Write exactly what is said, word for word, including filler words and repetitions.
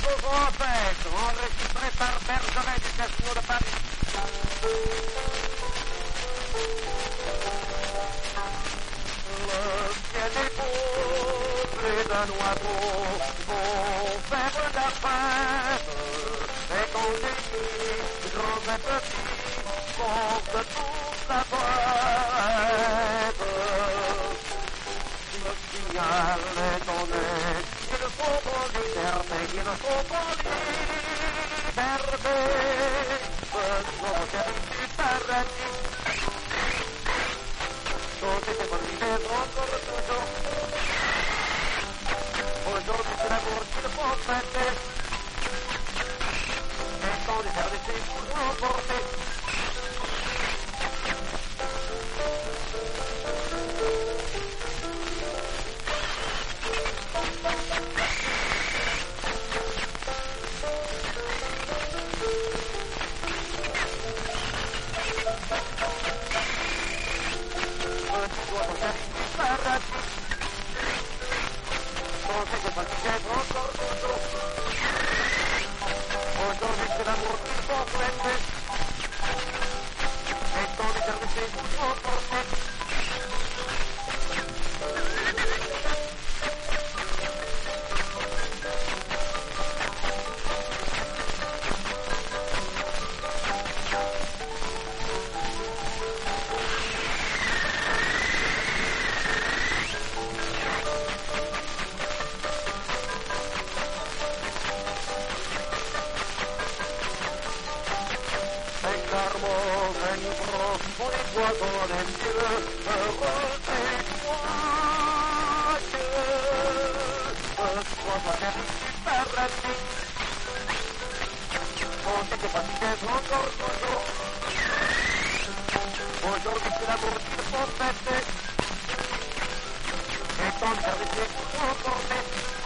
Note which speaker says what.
Speaker 1: nouveau fête, enregistré par Bergeret du Casino de Paris. Le ciel est beau, bleu d'un oiseau, vont faire la fête. Et quand les filles, grands et petits, portent toute la fête. Le signal est donné, il faut pour liberté, il faut pour liberté. Faisons service du paradis. Tout était pour vivre encore toujours. Aujourd'hui c'est l'amour qu'il faut fêter. Et sans les faire laisser pour emporter. Aujourd'hui c'est l'amour qu'il faut fêter. Et sans les faire laisser pour emporter. Pour les poissons des cieux, heureux et joyeux. Sois service du paradis. On sait que pas si c'est encore toujours. Aujourd'hui c'est l'amour qu'il faut fêter. Et tant de service pour emporter.